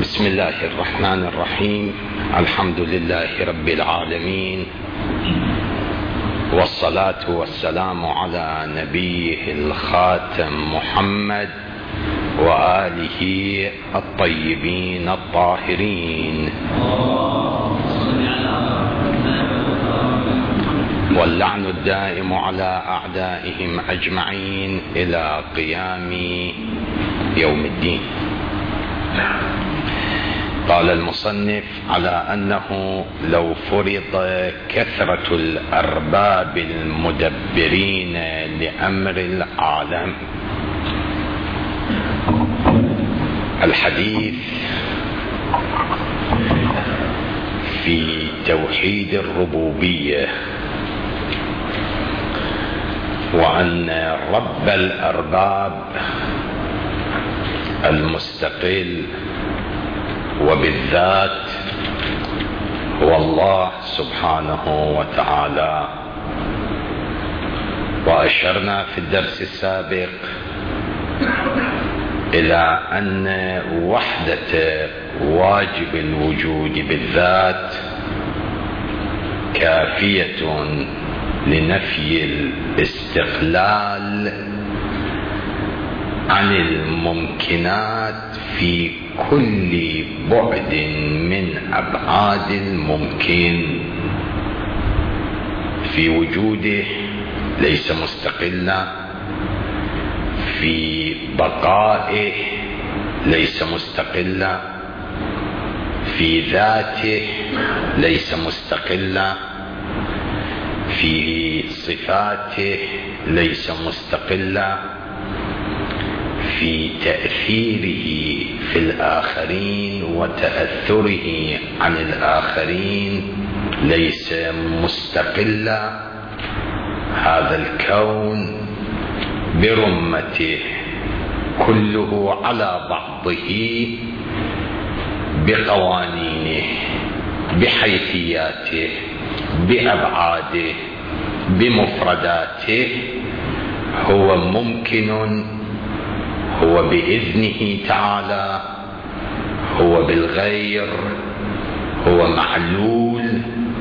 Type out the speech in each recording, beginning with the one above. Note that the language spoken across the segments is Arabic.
بسم الله الرحمن الرحيم. الحمد لله رب العالمين، والصلاة والسلام على نبيه الخاتم محمد وآله الطيبين الطاهرين، واللعن الدائم على أعدائهم أجمعين إلى قيام يوم الدين. قال المصنف: على أنه لو فرض كثرة الأرباب المدبرين لأمر العالم. الحديث في توحيد الربوبية، وأن رب الأرباب المستقل وبالذات هو الله سبحانه وتعالى. وأشرنا في الدرس السابق إلى أن وحدة واجب الوجود بالذات كافية لنفي الاستقلال عن الممكنات في كل بعد من أبعاد الممكن. في وجوده ليس مستقلا، في بقائه ليس مستقلا، في ذاته ليس مستقلا، في صفاته ليس مستقلا، في تأثيره في الآخرين وتأثره عن الآخرين ليس مستقلا. هذا الكون برمته كله على بعضه بقوانينه، بحيثياته، بأبعاده، بمفرداته، هو ممكن، هو بإذنه تعالى، هو بالغير، هو معلول.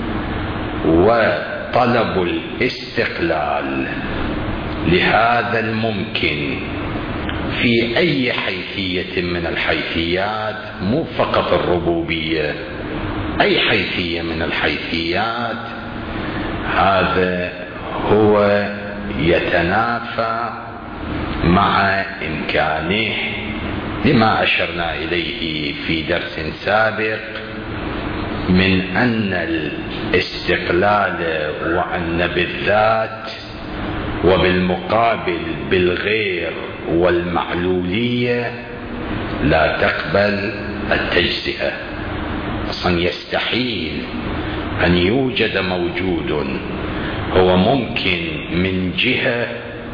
وطلب الاستقلال لهذا الممكن في أي حيثية من الحيثيات، مو فقط الربوبية، أي حيثية من الحيثيات، هذا هو يتنافى مع إمكانه، لما أشرنا إليه في درس سابق من أن الاستقلال وأن بالذات وبالمقابل بالغير والمعلولية لا تقبل التجزئة. أصلا يستحيل أن يوجد موجود هو ممكن من جهة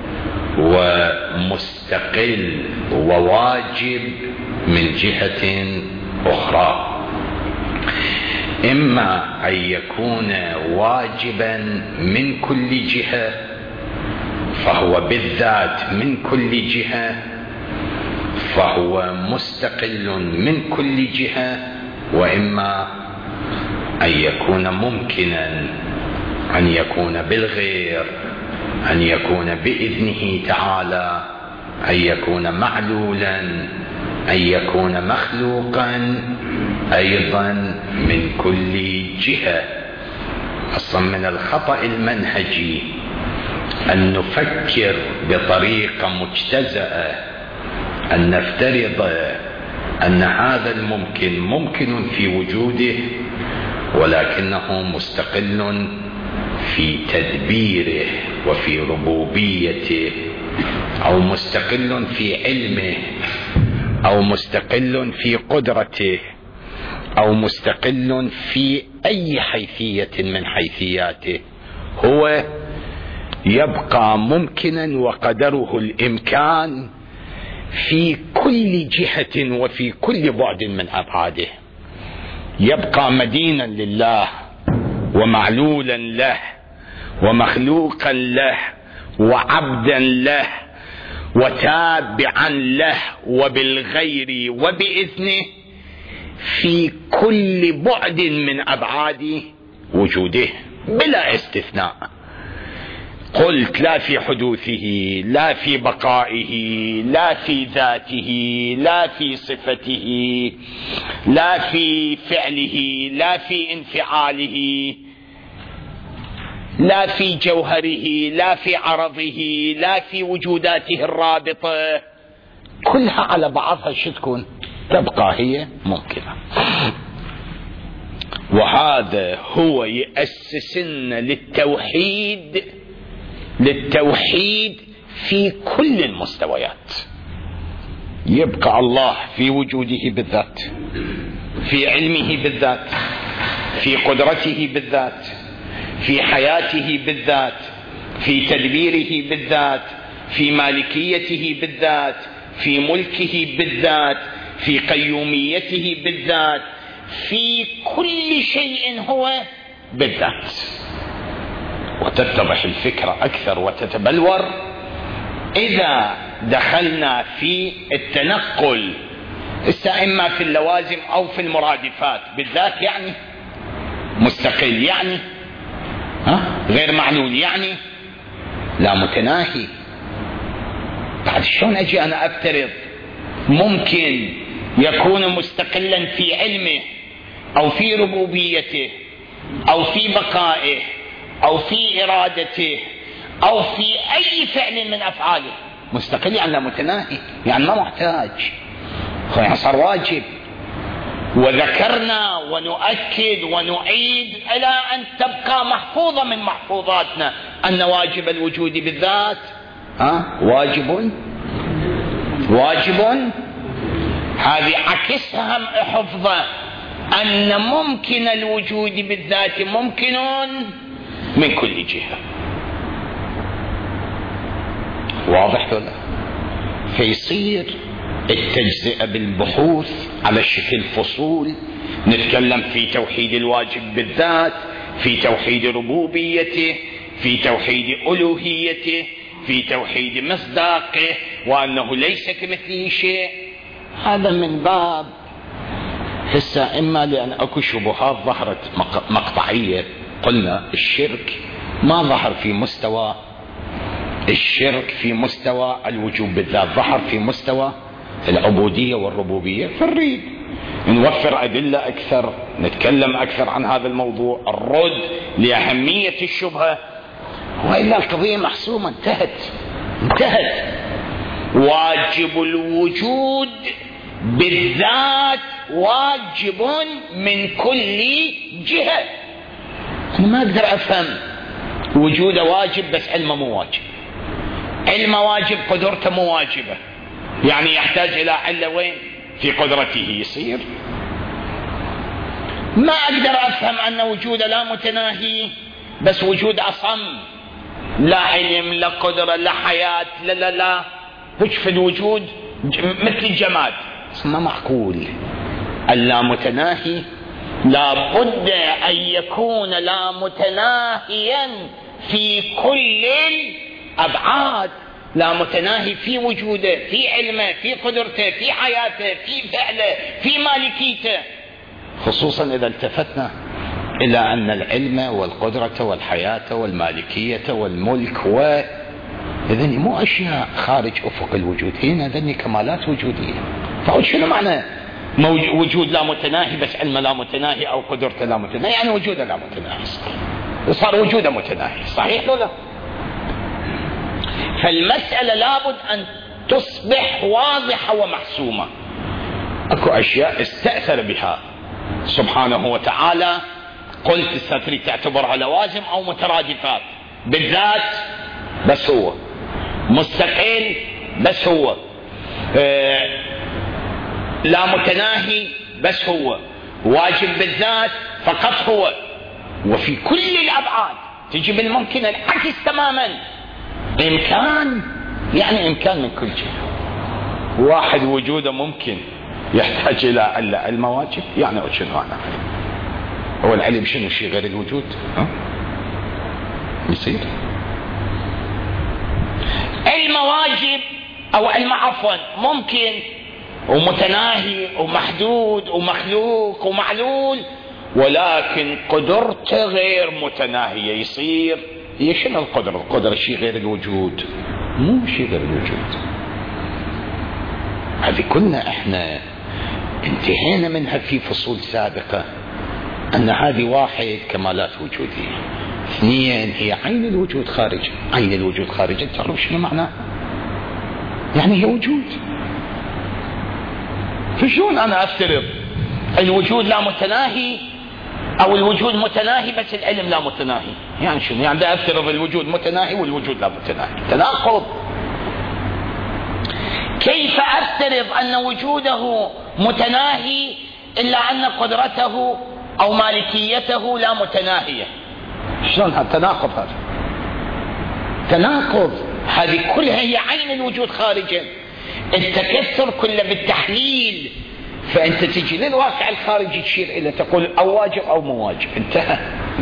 ومستقل وواجب من جهة أخرى. إما أن يكون واجبا من كل جهة فهو بالذات من كل جهة، فهو مستقل من كل جهة، وإما أن يكون ممكنا، أن يكون بالغير، أن يكون بإذنه تعالى، أن يكون معلولا، أن يكون مخلوقا أيضا من كل جهة. أصلا من الخطأ المنهجي أن نفكر بطريقة مجتزأة، أن نفترض أن هذا الممكن ممكن في وجوده ولكنه مستقل في تدبيره وفي ربوبيته، أو مستقل في علمه، أو مستقل في قدرته، أو مستقل في أي حيثية من حيثياته. هو يبقى ممكنا وقدره الإمكان في كل جهة وفي كل بعد من أبعاده. يبقى مدينا لله ومعلولا له ومخلوقا له وعبدا له وتابعا له وبالغير وبإذنه في كل بعد من أبعاد وجوده بلا استثناء. قلت لا في حدوثه، لا في بقائه، لا في ذاته، لا في صفته، لا في فعله، لا في انفعاله، لا في جوهره، لا في عرضه، لا في وجوداته الرابطة. كلها على بعضها شو تكون؟ تبقى هي ممكنة. وهذا هو يأسسنا للتوحيد في كل المستويات. يبقى الله في وجوده بالذات، في علمه بالذات، في قدرته بالذات، في حياته بالذات، في تدبيره بالذات، في مالكيته بالذات، في ملكه بالذات، في قيوميته بالذات، في كل شيء هو بالذات. وتتضح الفكرة أكثر وتتبلور إذا دخلنا في التنقل، إما في اللوازم أو في المرادفات. بالذات يعني مستقل، يعني غير معلول، يعني لا متناهي. بعد شلون أجي أنا أفترض ممكن يكون مستقلا في علمه أو في ربوبيته أو في بقائه أو في إرادته أو في أي فعل من أفعاله؟ مستقل يعني لا متناهي، يعني ما محتاج، يعني صار واجب. وذكرنا ونؤكد ونعيد إلى أن تبقى محفوظة من محفوظاتنا أن واجب الوجود بالذات واجب. هذه عكسها حفظه أن ممكن الوجود بالذات ممكن من كل جهة. واضح ولا؟ فيصير التجزئة بالبحوث على شكل فصول، نتكلم في توحيد الواجب بالذات، في توحيد ربوبيته، في توحيد ألوهيته، في توحيد مصداقه، وأنه ليس كمثله شيء. هذا من باب هسه، إما لأن أكو شبهات ظهرت مقطعية. قلنا الشرك ما ظهر في مستوى الشرك في مستوى الوجوب بالذات، ظهر في مستوى العبودية والربوبية. فنريد نوفر أدلة أكثر، نتكلم أكثر عن هذا الموضوع، الرد لأهمية الشبهة، وإلا القضية محسومة، انتهت. واجب الوجود بالذات واجب من كل جهة. أنا ما أقدر أفهم وجوده واجب بس علمه مو واجب، علمه واجب قدرته مو واجبة، يعني يحتاج إلى علة وين؟ في قدرته يصير. ما أقدر أفهم أن وجوده لا متناهي بس وجود أصم، لا علم لا قدرة لا حياة لا هج في الوجود مثل الجماد. ما معقول. اللا متناهي لا بد أن يكون لا متناهيا في كل الأبعاد، لا متناهي في وجوده، في علمه، في قدرته، في حياته، في فعله، في مالكيته. خصوصا إذا التفتنا إلى أن العلم والقدرة والحياة والمالكية والملك إذن مو أشياء خارج أفق الوجود، هنا ذني كمالات وجودية. فقل شنو معنى وجود لا متناهي بس علم لا متناهي أو قدرته لا متناهي؟ يعني وجوده لا متناهي، صار وجوده متناهي، صحيح ولا؟ فالمسألة لابد أن تصبح واضحة ومحسومة. أكو أشياء استأثر بها سبحانه وتعالى، قلت ستري تعتبرها لوازم أو مترادفات. بالذات بس هو مستقل، بس هو لا متناهي، بس هو واجب بالذات فقط هو. وفي كل الأبعاد تجي بالممكن العكس تماما، إمكان، يعني إمكان من كل جهة. واحد وجوده ممكن يحتاج إلى علم واجب، يعني شنو أنا؟ هو العلم شنو شيء غير الوجود؟ يصير علم واجب أو علم عفوا ممكن ومتناهي ومحدود ومخلوق ومعلول، ولكن قدرته غير متناهية. يصير هي شنو القدرة؟ القدرة شيء غير الوجود، مو شيء غير الوجود. هذه كنا احنا انتهينا منها في فصول سابقة، ان هذه واحد كمالات وجودية، اثنين هي عين الوجود خارج. عين الوجود خارج تعرف شنو معناه؟ يعني هي وجود. فشون انا افترض الوجود لا متناهي او الوجود متناهي بس العلم لا متناهي؟ يعني شنو؟ يعني بدي افترض الوجود متناهي والوجود لا متناهي، تناقض. كيف افترض ان وجوده متناهي الا ان قدرته او مالكيته لا متناهية؟ شلون هذا تناقض؟ هذا تناقض. هذه كلها هي عين الوجود خارجا. التكثر كله بالتحليل، فانت تجي للواقع الخارجي تشير الى تقول او واجب او مو واجب، انتهى.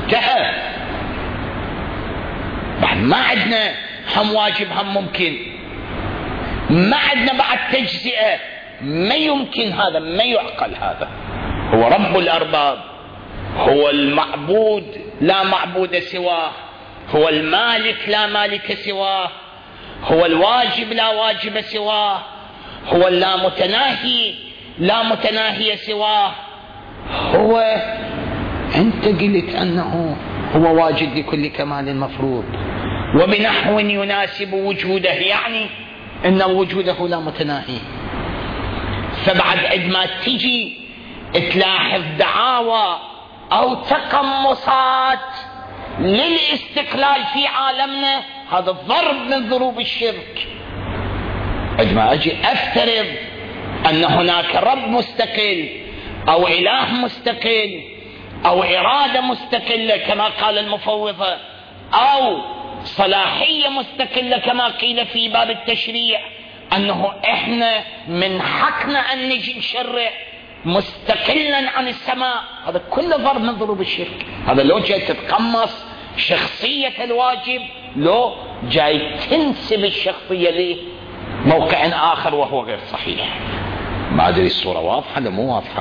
بعد ما عندنا هم واجب هم ممكن، ما عندنا بعد تجزئة، ما يمكن هذا، ما يعقل هذا. هو رب الأرباب، هو المعبود لا معبود سواه، هو المالك لا مالك سواه، هو الواجب لا واجب سواه، هو اللا متناهي لا متناهي سواه. هو أنت قلت أنه هو واجد لكل كمال مفروض وبنحو يناسب وجوده، يعني أن وجوده لا متناهي. فبعد عندما تجي تلاحظ دعاوى أو تقمصات للاستقلال في عالمنا، هذا ضرب من ضروب الشرك. عندما أجي أفترض أن هناك رب مستقل أو إله مستقل أو إرادة مستقلة كما قال المفوضة، أو صلاحية مستقلة كما قيل في باب التشريع، أنه إحنا من حقنا أن نجي نشرع مستقلا عن السماء، هذا كله ضرب من ضروب الشرك. هذا لو جاي تتقمص شخصية الواجب، لو جاي تنسب الشخصية ليه موقع آخر وهو غير صحيح. ما أدري الصورة واضحة ولا مو واضحة؟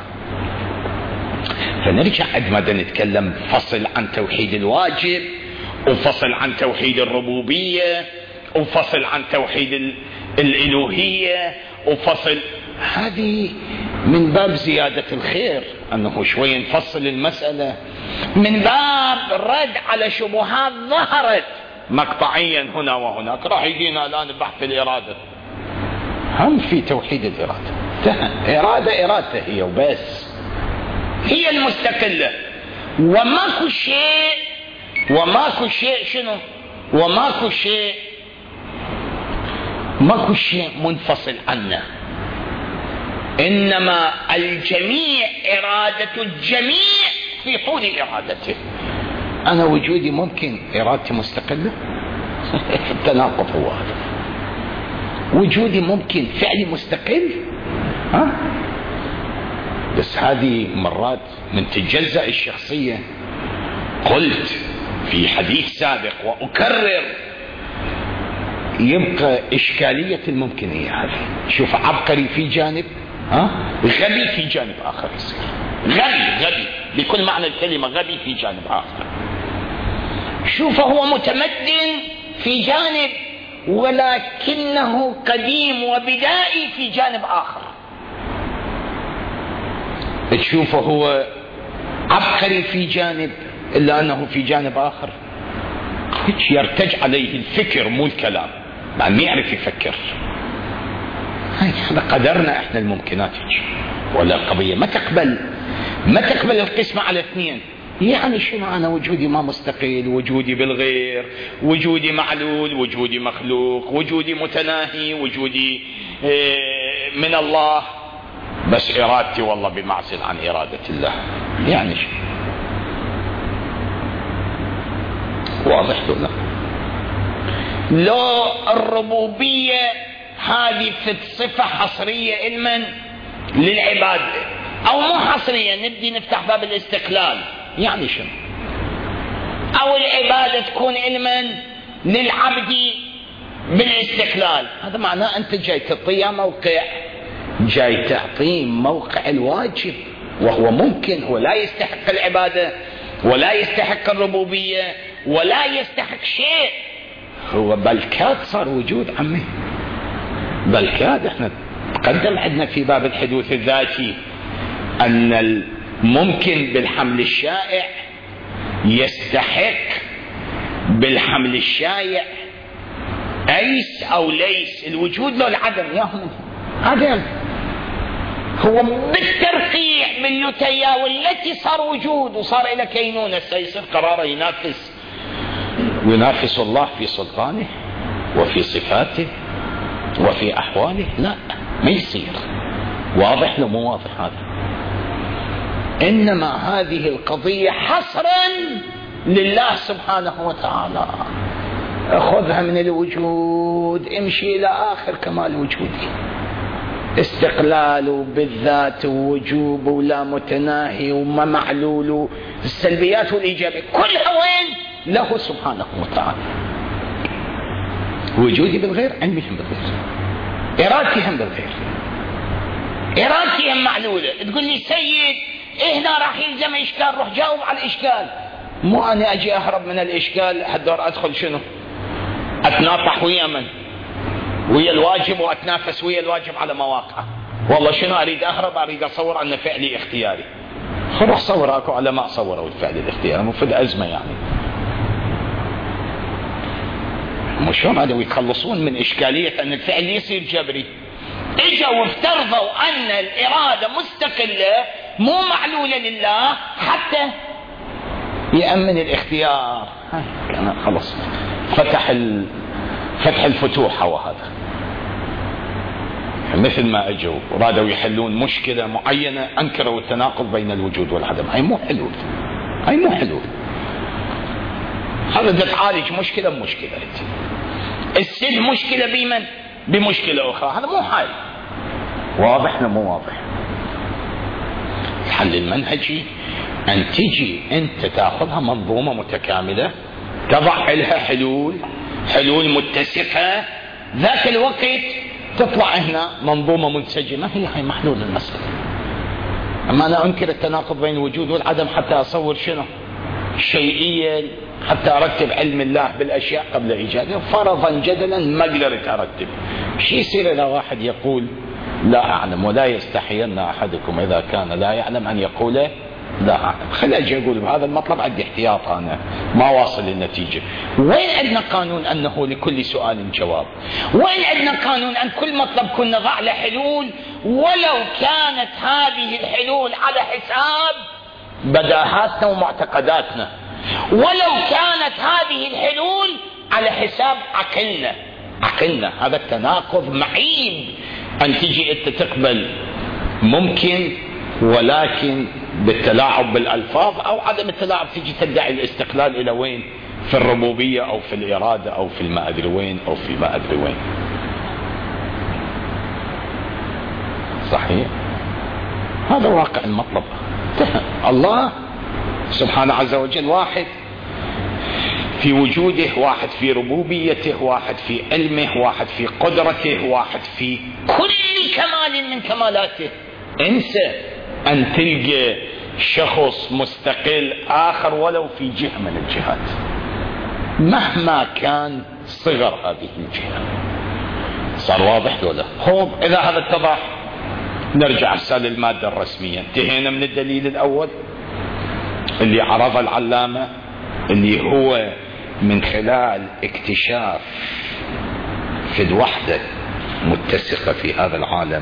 فنرجع عندما نتكلم فصل عن توحيد الواجب، وفصل عن توحيد الربوبية، وفصل عن توحيد الإلوهية، وفصل هذه من باب زيادة الخير، أنه شوي نفصل المسألة، من باب رد على شبهات ظهرت مقطعيا هنا وهناك. راح يجينا الآن بحث الإرادة، هم في توحيد الإرادة. إرادة هي وبس، هي المستقلة، وماكو شيء شنو؟ ماكو شيء منفصل عنه، إنما الجميع إرادة الجميع في طول إرادته. أنا وجودي ممكن إرادتي مستقلة؟ التناقض هو هذا. وجودي ممكن فعلي مستقل؟ بس هذه مرات من تجزأ الشخصية. قلت في حديث سابق وأكرر، يبقى إشكالية الممكنية هذه. شوف، عبقري في جانب، غبي في جانب آخر يصير. غبي بكل معنى الكلمة، غبي في جانب آخر. شوف، هو متمدن في جانب ولكنه قديم وبدائي في جانب آخر. تشوفه هو عبقري في جانب إلا أنه في جانب آخر يرتج عليه الفكر مو الكلام، ما يعرف يفكر. هذا قدرنا احنا الممكنات، ولا القضية ما تقبل القسمة على اثنين. يعني شنو؟ أنا وجودي ما مستقل، وجودي بالغير، وجودي معلول، وجودي مخلوق، وجودي متناهي، وجودي من الله، بس إرادتي والله بمعزل عن إرادة الله. يعني شنو؟ واضح ولا؟ لو الربوبية هذه في صفة حصرية علما للعباد، أو مو حصرية، نبدي نفتح باب الاستقلال. يعني شنو؟ أو العبادة تكون علما للعبد بالاستقلال، هذا معناه أنت جاي تعطيه موقع جاي تعطيه موقع الواجب، وهو ممكن هو لا يستحق العبادة ولا يستحق الربوبية ولا يستحق شيء، هو بالكاد صار وجود عمي. بالكاد احنا تقدم عندنا في باب الحدوث الذاتي أن الممكن بالحمل الشائع يستحق بالحمل الشائع أيس أو ليس، الوجود له العدم يهم عدم، هو بالترقيع من لتيا والتي صار وجود وصار إلى كينونة سيصير قراره ينافس الله في سلطانه وفي صفاته وفي أحواله؟ لا، ما يصير. واضح لو مو واضح هذا؟ إنما هذه القضية حصرا لله سبحانه وتعالى، أخذها من الوجود، امشي إلى آخر كمال وجوده، استقلال بالذات ووجوب ولا متناهي وما معلول، السلبيات والإيجابيات كلها وين؟ له سبحانه وتعالى. وجودي بالغير، علمي هم بالغير، إرادتي هم بالغير، إرادتي هم معلولة. تقول لي سيد هنا راح يلزم إشكال، روح جاوب على الإشكال، مو أنا أجي أهرب من الإشكال حدور أدخل شنو أتناطح ويا من؟ ويا الواجب، وأتنافس ويا الواجب على مواقعه. والله شنو أريد أهرب؟ أريد أصور أن فعلي اختياري، خلص صور أكو على ما صوروا الفعل الاختياري، مفيد أزمة يعني. مش هم هذا يتخلصون من إشكالية أن الفعل يصير جبري. إجوا وافترضوا أن الإرادة مستقلة مو معلولة لله حتى يأمن الاختيار. كان خلص فتح الفتوح. وهذا مثل ما اجوا ورادوا يحلون مشكلة معينة، انكروا التناقض بين الوجود والعدم. هاي مو حلول، هذا تعالج مشكلة بمشكلة، السد مشكلة بمن؟ بمشكلة أخرى، هذا مو حل. واضح ولا مو واضح؟ الحل المنهجي أن تجي أنت تأخذها منظومة متكاملة، تضع لها حلول متسقة، ذاك الوقت تطلع هنا منظومة منسجمة، هي محلول المسألة. أما أنا أنكر التناقض بين الوجود والعدم حتى أصور شنو شيئيا، حتى أرتب علم الله بالأشياء قبل إيجادها، فرضا جدلا ما قدرت أرتب. شي يصير إذا واحد يقول لا أعلم، ولا يستحين أحدكم إذا كان لا يعلم أن يقول لا أعلم. خلي أجي أقول بهذا المطلب عندي احتياط، أنا ما واصل للنتيجة. وين عندنا قانون أنه لكل سؤال جواب؟ وين عندنا قانون أن كل مطلب كنا نضع له حلول، ولو كانت هذه الحلول على حساب بداهاتنا ومعتقداتنا، ولو كانت هذه الحلول على حساب عقلنا. هذا التناقض معيب. أن تجي أنت تقبل ممكن، ولكن بالتلاعب بالألفاظ أو عدم التلاعب تجي تدعي الاستقلال إلى وين؟ في الربوبية أو في الإرادة أو في ما أدري وين أو في ما أدري وين. صحيح، هذا واقع المطلب. الله سبحانه عز وجل واحد في وجوده، واحد في ربوبيته، واحد في علمه، واحد في قدرته، واحد في كل كمال من كمالاته. انسى أن تلقى شخص مستقل آخر ولو في جهة من الجهات، مهما كان صغر هذه الجهة. صار واضح ولا؟ خوب، إذا هذا اتضح نرجع هسه للمادة الرسمية. انتهينا من الدليل الأول اللي عرض العلامة، اللي هو من خلال اكتشاف فد وحدة متسقة في هذا العالم.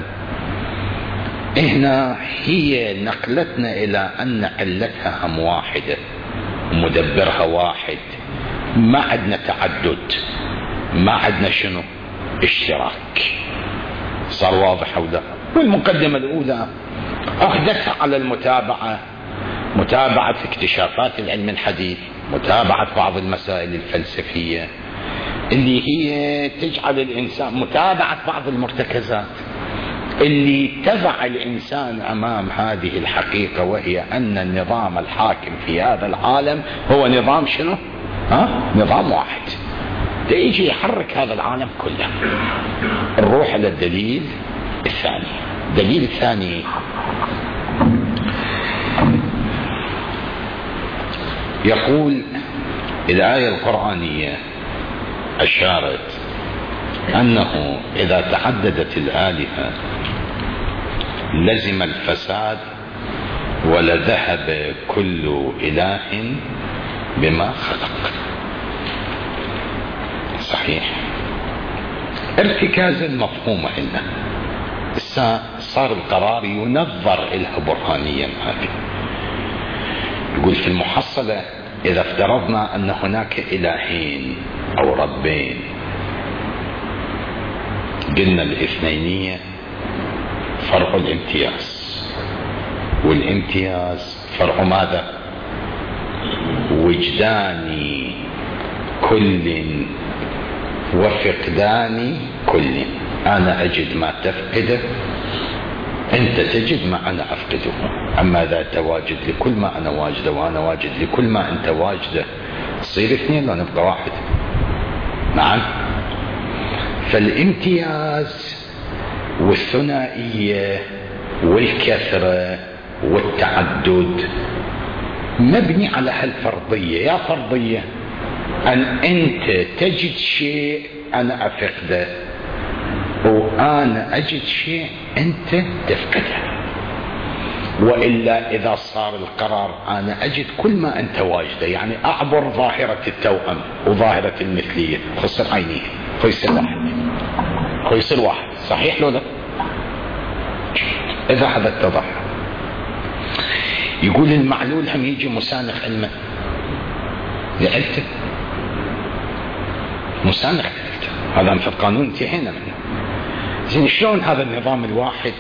هنا هي نقلتنا إلى أن علتها هم واحدة ومدبرها واحد، ما عندنا تعدد، ما عندنا شنو اشتراك. صار واضح ولا؟ والمقدمة الأولى أخذتها على متابعة اكتشافات العلم الحديث، متابعة بعض المسائل الفلسفية اللي هي تجعل الإنسان، متابعة بعض المرتكزات اللي تضع الإنسان أمام هذه الحقيقة، وهي أن النظام الحاكم في هذا العالم هو نظام شنو؟ نظام واحد يجي يحرك هذا العالم كله. نروح إلى الدليل الثاني. الدليل الثاني يقول الآية القرآنية أشارت أنه إذا تعددت الآلهة لزم الفساد ولذهب كل إله بما خلق. صحيح، ارتكازا مفهوم عندنا. صار القرار ينظر إلها برهانيا. هذه يقول في المحصلة إذا افترضنا أن هناك إلهين أو ربين، قلنا الاثنينية فرع الامتياز، والامتياز فرع ماذا؟ وجدان كل وفقدان كل. أنا أجد ما تفقده، أنت تجد ما أنا أفقده. أما إذا تواجد لكل ما أنا واجده وأنا واجد لكل ما أنت واجده، تصير اثنين لا نبقى واحد. نعم. فالامتياز والثنائية والكثرة والتعدد مبني على هالفرضية. يا فرضية أن أنت تجد شيء أنا أفقده، وأنا أجد شيء أنت تفقده. وإلا إذا صار القرار أنا أجد كل ما أنت واجده، يعني أعبر ظاهرة التوأم وظاهرة المثلية، خسر عينيه خيصير واحد، خيصير واحد. صحيح لو لا؟ إذا هذا اتضح. يقول المعلول هم يجي مسانخ علما لعلته، مسانخ لعلته. هذا في القانون انتهينا منه. زين شلون هذا النظام الواحد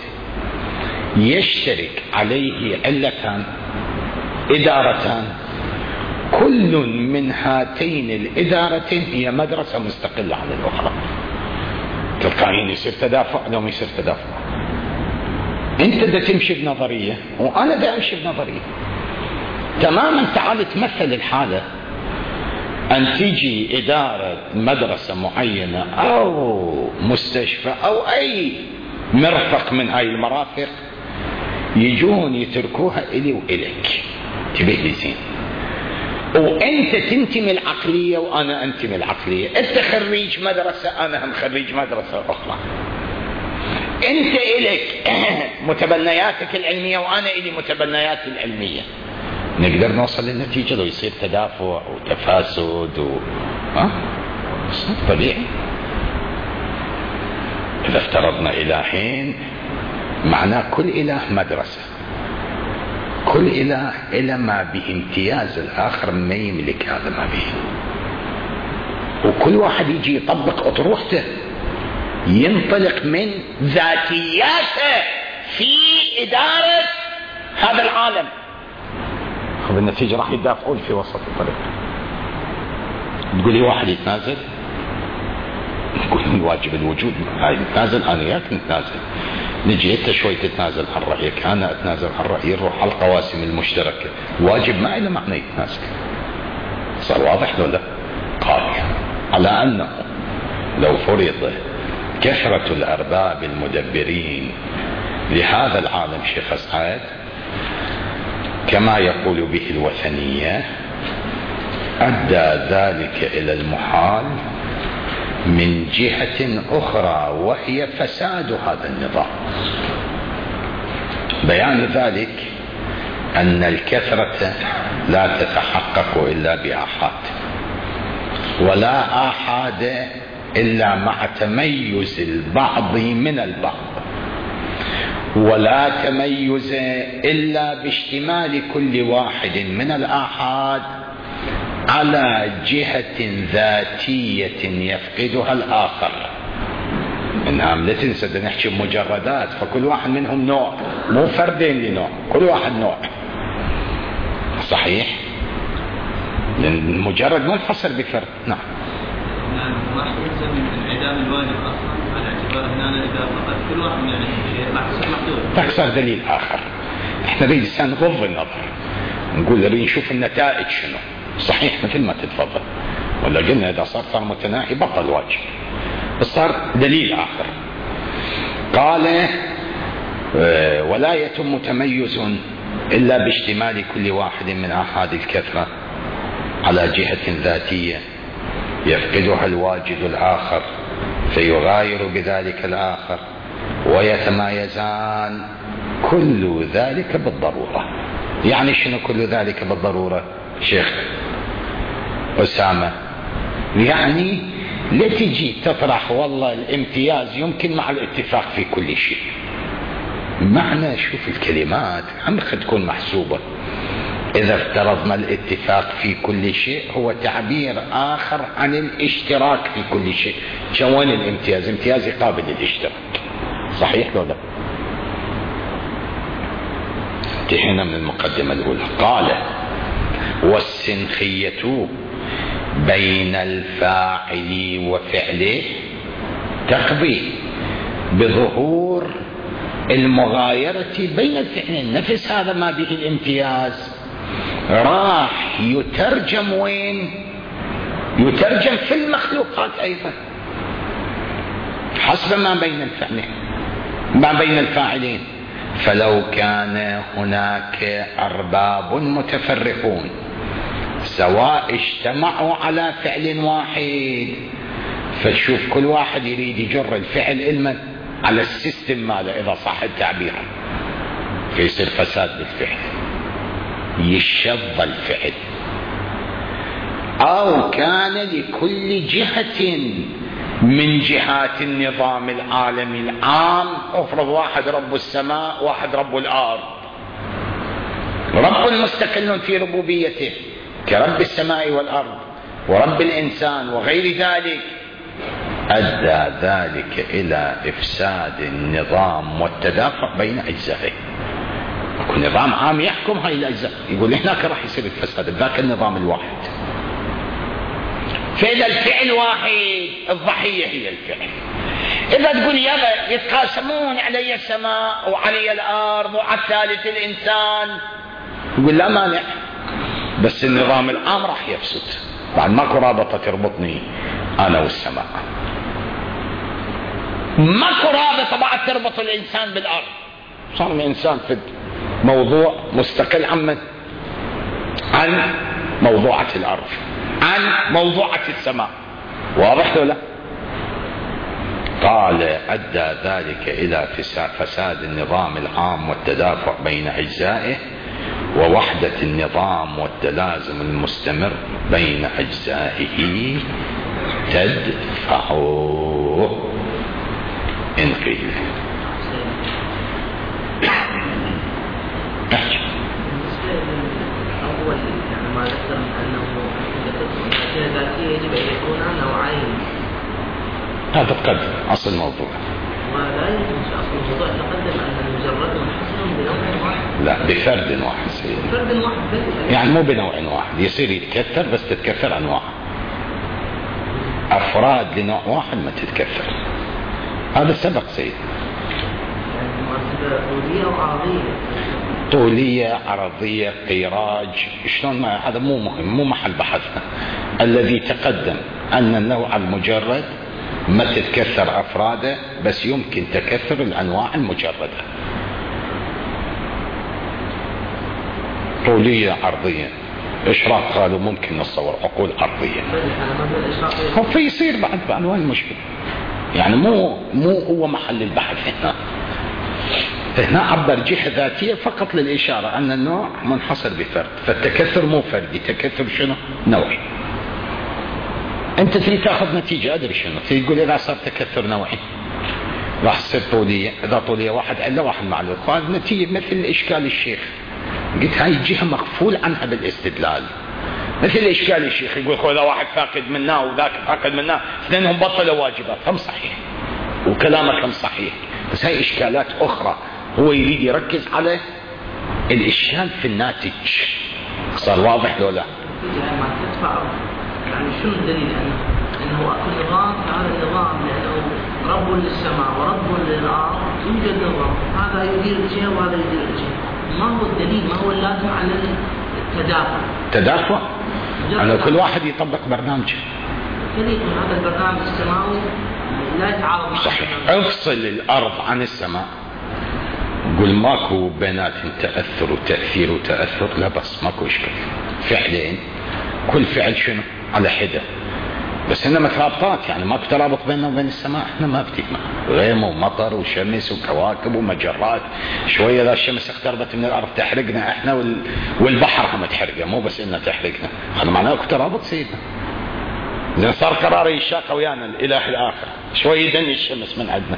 يشترك عليه علتان إدارتان، كل من هاتين الإدارتين هي مدرسة مستقلة عن الأخرى؟ تلقائيا يصير تدافع لو ما يصير تدافع. انت دا تمشي بنظرية وانا دا امشي بنظرية تماما. تعال تمثل الحالة ان تيجي ادارة مدرسة معينة او مستشفى او اي مرفق من هاي المرافق، يجون يتركوها الي والك. تبيه لي زين، وانت تنتمي العقلية وانا انتمي العقلية. انت خريج مدرسة انا هم خريج مدرسة اخرى. انت الك متبنياتك العلمية وانا الي متبنياتي العلمية. نقدر نوصل للنتيجة لو يصير تدافع وتفاسد طبيعي. اذا افترضنا الهين معناه كل اله مدرسة، كل اله الى ما به امتياز الاخر ما يملك هذا ما به، وكل واحد يجي يطبق اطروحته، ينطلق من ذاتياته في إدارة هذا العالم. بالنتيجة راح يدافعون في وسط الطريق. تقول لي واحد يتنازل، نقول الواجب الوجود هاي نتنازل، أنا وياك نتنازل. نجي أنت شوي تتنازل عن رأيك، أنا أتنازل عن رأيي، نروح على القواسم المشتركة. الواجب ما له معنى يتنازل. صار واضح ولا لا؟ قال على أنه لو فرض كثرة الأرباب المدبرين لهذا العالم شيخ سعد كما يقول به الوثنية، أدى ذلك إلى المحال من جهة أخرى وهي فساد هذا النظام. بيان ذلك أن الكثرة لا تتحقق إلا بآحاد، ولا آحاد إلا مع تميز البعض من البعض، ولا تميز إلا باشتمال كل واحد من الآحاد على جهة ذاتية يفقدها الآخر. إنهم لا تنسى نحكي بمجردات، فكل واحد منهم نوع، مو فردين لنوع، كل واحد نوع. صحيح؟ لأن المجرد منفصل بفرد. نعم. راح يلزم من انعدام الواجب اصلا على اعتبار هنا اذا فقط كل واحد من الشيء راح يصير محدود. تحصل دليل اخر. احنا نريد نغض النظر، نقول نريد نشوف النتائج شنو. صحيح مثل ما تتفضل، ولا قلنا اذا صار متناهي بطل واجب. بس صار دليل اخر. قال ولا يتم تميز إلا باشتمال كل واحد من آحاد الكثرة على جهة ذاتية يفقدها الواجد الآخر فيغاير بذلك الآخر ويتمايزان كل ذلك بالضرورة. يعني شنو كل ذلك بالضرورة شيخ أسامة؟ يعني لا تجي تطرح والله الامتياز يمكن مع الاتفاق في كل شيء. معنى شوف الكلمات عم تكون محسوبة. إذا افترضنا الاتفاق في كل شيء هو تعبير آخر عن الاشتراك في كل شيء. شوان الامتياز؟ امتياز يقابل الاشتراك، صحيح لو لا؟ انتهينا من المقدمة الأولى. قال والسنخية بين الفاعل وفعله تقضي بظهور المغايرة بين الفعلين. نفس هذا ما به الامتياز راح يترجم وين؟ يترجم في المخلوقات أيضا حسب ما بين الفعلين ما بين الفاعلين. فلو كان هناك أرباب متفرقون سواء اجتمعوا على فعل واحد، فتشوف كل واحد يريد يجر الفعل علما على السيستم ماله إذا صح التعبير، فيصير فساد بالفعل، يشظ الفعل. أو كان لكل جهة من جهات النظام العالمي العام، افرض واحد رب السماء واحد رب الأرض، رب مستقل في ربوبيته كرب السماء والأرض ورب الإنسان وغير ذلك، أدى ذلك إلى إفساد النظام والتدافع بين أجزائه. أكو نظام عام يحكم هاي الأجزاء، يقول هناك راح يصير الفساد ذاك النظام الواحد. فإذا الفعل واحد الضحية هي الفعل. إذا تقول يلا يتقاسمون علي السماء وعلي الأرض وعلى الثالث الإنسان، يقول لا مانع، بس النظام العام راح يفسد، بعد ماكو رابطة تربطني أنا والسماء، ماكو رابطة بعد تربط الإنسان بالأرض، صار الإنسان في موضوع مستقل عن موضوعة الأرض، عن موضوعة السماء. واضح ولا؟ قال أدى ذلك إلى فساد النظام العام والتدافع بين أجزائه ووحدة النظام والتلازم المستمر بين أجزائه تدفعه إن قيل. أول يعني ما ذكر أنه ذاتية يجب أن يكون نوعين. هذا تقدم أصل الموضوع. ولا يمكن أصل الموضوع تقدم أن المجرد منحصر بنوع واحد. لا بفرد واحد سيدي. فرد واحد يعني مو بنوع واحد، يصير يتكثر بس تتكثر أنواع. أفراد لنوع واحد ما تتكثر. هذا سبق سيدي. يعني مرتبة طولية وعرضية. طولية عرضية قيراج شلون، ما هذا مو مهم، مو محل بحثنا. الذي تقدم أن النوع المجرد ما تتكثر أفراده بس يمكن تكثر الأنواع المجردة. طولية عرضية إشراق قالوا ممكن نتصور عقول عرضية، هو في يصير بعد بأنواع المشكلة. يعني مو هو محل البحث هنا عبر جهة ذاتية فقط للإشارة أن النوع منحصر بفرد، فالتكثر مو فردي، تكثر شنو؟ نوعي. أنت تريد تأخذ نتيجة أدري شنو، تقول إذا صار تكثر نوعي راح تصير طولية، إذا طولية واحد إلا واحد معلوم، فهذا نتيجة مثل إشكال الشيخ. قلت هاي الجهة مغفول عنها بالاستدلال، مثل إشكال الشيخ يقول إذا واحد فاقد منا وذاك فاقد منا اثنينهم بطلوا واجبات، هم صحيح وكلامك هم صحيح، بس هاي إشكالات أخرى. هو يريد يركز على الإشكال في الناتج. صار واضح لو لا؟ يعني ما تدفع يعني شو الدليل أنه أكو نظام، هذا النظام لأنه رب للسماء ورب للأرض يوجد نظام، هذا يدير الجهة وهذا يدير الجهة. ما هو الدليل؟ ما هو اللازم على التدافع؟ تدافع؟ أنه كل واحد يطبق برنامجه. هذا البرنامج السماوي لا يتعارض. صحيح. افصل الأرض عن السماء، قل ماكو بيناتهم تأثر وتأثير وتأثر، لا بس ماكو إشكال، فعلين كل فعل شنو على حدة، بس هنا مترابطات، يعني ماكو ترابط بيننا وبين السماء. احنا ما بدينا غيم ومطر وشمس وكواكب ومجرات، شوية اذا الشمس اقتربت من الارض تحرقنا احنا والبحر هم تحرقه، مو بس انها تحرقنا، هذا معناه اكو ترابط سيدنا. اذا صار قرار يشاق ويانا الاله الاخر، شوية يدني الشمس من عندنا،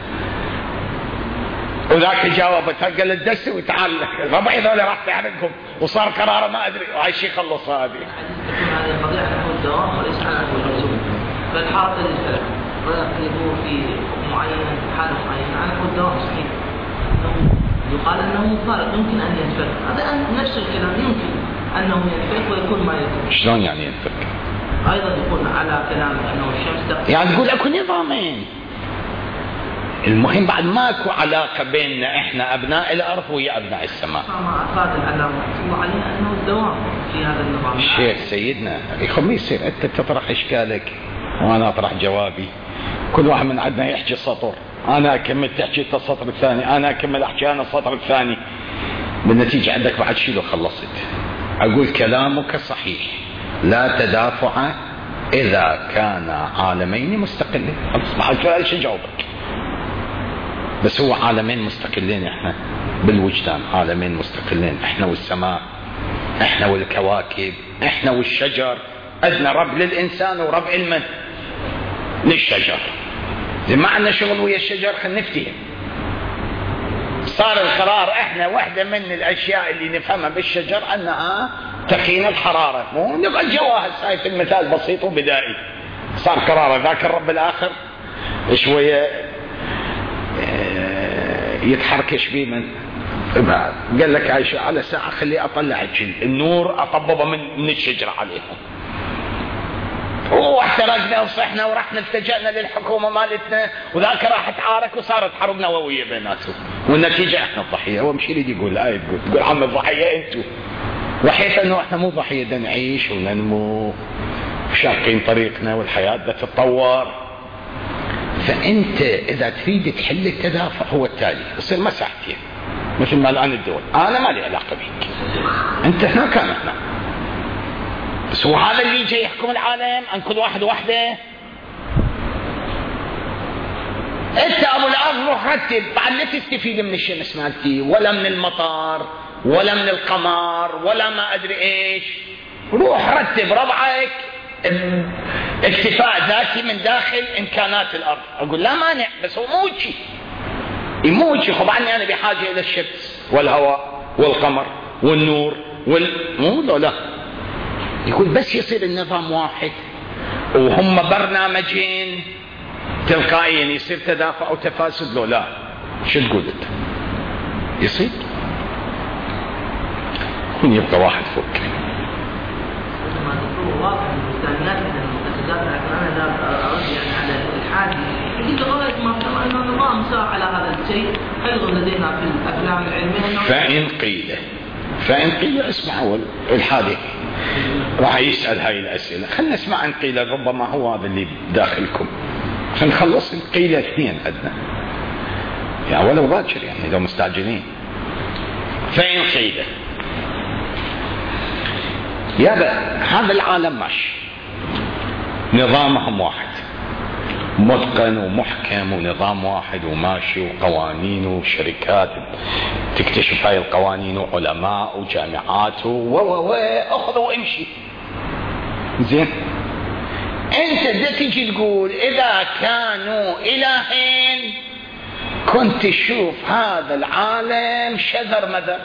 وذاك جاوبت قال الدس وتعال ربعي ذولا راح تحرقهم، وصار قرار ما ادري، وهاي الشيء خلص هذه. هذه القضية على الدوام وليس على الوجود. فالحركة للفلك ويقول في معين حالة معينة على الدوام صحيح. يقال انه مفارق يمكن ان ينفك، هذا نفس الكلام يمكن انه ينفك ويكون ما يكون. شلون يعني ينفك؟ ايضا يقول على كلام انه الشمس يعني تقول اكو نظامين. المهم بعد ماكو علاقة بيننا احنا ابناء الارض ويا ابناء السماء. ما افاد العلامة الله علينا انه الدوام في هذا النظام. الشيخ سيدنا يخلي يصير انت تطرح اشكالك وانا اطرح جوابي، كل واحد من عندنا يحكي سطر، انا اكمل تحكي السطر الثاني، انا اكمل احكي انا السطر الثاني، بالنتيجة عندك بعد شيء لو خلصت. اقول كلامك صحيح، لا تدافع اذا كان عالمين مستقلين، بعد شوية ايش اجاوبك؟ بس هو عالمين مستقلين، احنا بالوجدان عالمين مستقلين، احنا والسماء، احنا والكواكب، احنا والشجر. أدنى رب للإنسان ورب المن للشجر. زي ما عندنا شغل ويا الشجر خلينا نفتهم. صار القرار احنا واحدة من الأشياء اللي نفهمها بالشجر أنها تقينا الحرارة، مو نبقى جواها سايف المثال بسيط وبدائي. صار قرار ذاك الرب الآخر شوية يتحركش بيه من بعد، قال لك عايشة على ساعة خلي أطلع النور أطببه من الشجرة عليهم، واحترقنا وصحنا ورحنا التجأنا للحكومة مالتنا، وذاك راح تعارك وصارت حرب نووية بيناتهم، والنتيجة احنا الضحية. هو مش اللي يقول الآية تقول عم الضحية انتو، وحيث انه احنا مو ضحية، دا نعيش وننمو وشاقين طريقنا والحياة دا تتطور. فانت اذا تريد تحل التدافع هو التالي، يصير مساحتين مثل ما الان الدول، انا ما لي علاقة بيك، انت هناك انا هنا، بس هو هذا اللي يجي يحكم العالم عن كل واحد وحده. انت ابو الارض روح رتب، بعد لا تستفيد من الشمس مالتي ولا من المطر ولا من القمر ولا ما ادري ايش، روح رتب ربعك اكتفاء ذاتي من داخل امكانات الارض. اقول لا مانع، بس هو موجي يموجي، خب عني انا بحاجه الى الشمس والهواء والقمر والنور مو لا، يقول بس يصير النظام واحد وهم برنامجين تلقائيا يصير تدافع وتفاسد. لو لا شو تقول انت؟ يصير يكون يبقى واحد فوق. واضح المستهلكات المتسجات، لكن انا لا ارد يعني على الالحاد. انت غلط ما ان النظام سار على هذا الشيء ايضا لدينا في الافلام العلميه. فإن قيل اسمع أول الحادث راح يسأل هاي الأسئلة، خلنا نسمع إن قيل، ربما هو هذا اللي بداخلكم، خلنا نخلص إن قيل اثنين عندنا يعني ولو باكر، يعني لو مستعجلين. فإن قيل يابا هذا العالم ماشي، نظامهم واحد متقن ومحكم، ونظام واحد وماشي، وقوانين وشركات تكتشف هاي القوانين، وعلماء وجامعات اخذ وامشي. زين انت تجي تقول اذا كانوا الهين كنت تشوف هذا العالم شذر مذر،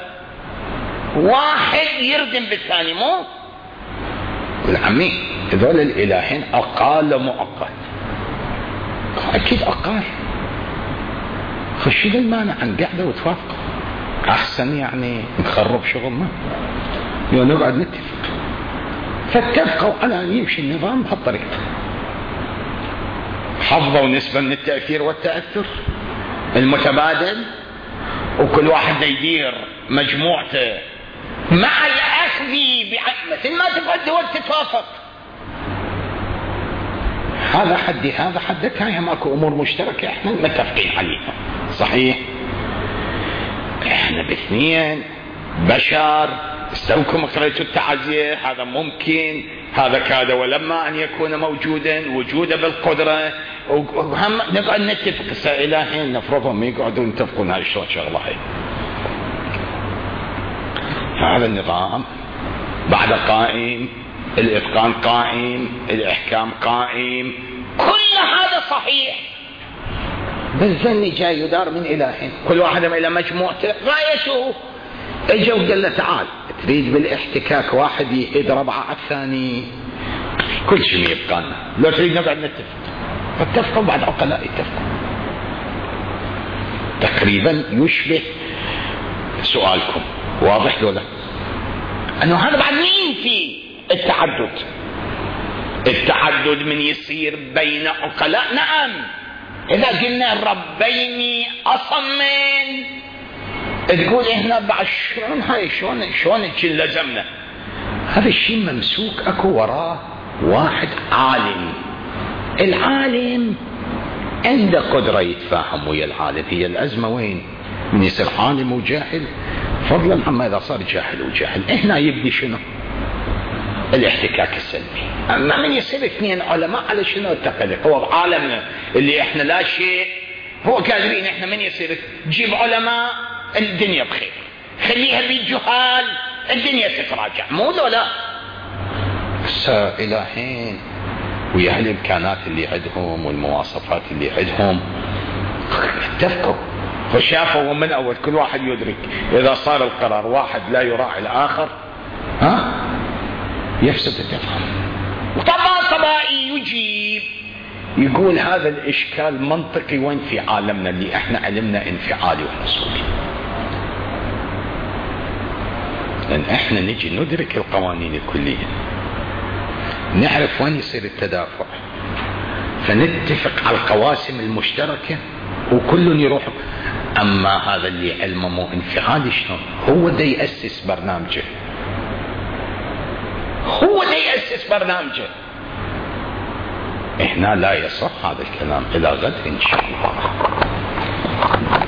واحد يردم بالثاني، مو العمي هذول الالهين اقال مؤقت، اكيد اقال، خشي المانع عن قاعده وتوافق، احسن يعني نخرب شغلنا يعني نقعد نتفق، فاتفقوا على ان يمشي النظام بهالطريقه، حفظوا نسبه من التاثير والتاثر المتبادل، وكل واحد يدير مجموعته مع الاخذ مثل ما تبغى الدول تتوافق. هذا حدي هذا حدك، هاي ماكو امور مشتركه احنا متفقين عليها. صحيح احنا باثنين بشر، استوكم قريتوا التعزية، هذا ممكن، هذا كاد ولما ان يكون موجودا وجوده بالقدره، وهم نقعد نتفق الهين نفرضهم يقعدوا يتفقون هاي شلون شغله هاي. فهذا النظام بعد قائم، الاتقان قائم، الاحكام قائم، كل هذا صحيح، بالظن جاي يدار من الهين، كل واحد الى مجموعته غايته. اجوا قال له تعال تريد بالاحتكاك واحد يضرب على الثاني، كل شيء يبقى لنا، لو تريد نقعد نتفق، فاتفقوا بعد عقلاء يتفقوا. تقريبا يشبه سؤالكم، واضح ولا؟ انه هذا بعد مين في التعدد من يصير بين عقلاء. نعم اذا قلنا ربين اصمين تقول هنا بعد شلون هاي شلون لزمنا، هذا الشيء ممسوك اكو وراه واحد عالم. العالم عنده قدرة يتفاهم ويا العالم. هي الازمة وين؟ من يصير عالم وجاهل، فضلا عما اذا صار جاهل وجاهل. هنا يبدي شنو؟ الاحتكاك السلبي. اما من يصير اثنين علماء على شنو اتفق؟ هو بعالمنا اللي احنا لا شيء هو كاذبين، احنا من يصير تجيب علماء الدنيا بخير، خليها بالجهال الدنيا تتراجع، مو لا الهين ويا هالامكانات اللي عندهم والمواصفات اللي عندهم اتفقوا وشافوا من اول. كل واحد يدرك اذا صار القرار واحد لا يراعي الاخر يفسد التفاهم. طبائي يجيب يقول هذا الاشكال منطقي وين في عالمنا اللي احنا علمنا انفعالي وحصولي، لان احنا نجي ندرك القوانين الكلية، نعرف وين يصير التدافع، فنتفق على القواسم المشتركة وكل يروح. اما هذا اللي علمه مو انفعالي شلون؟ هو دا يأسس برنامجه، هنا لا يصح هذا الكلام. الى غد ان شاء الله.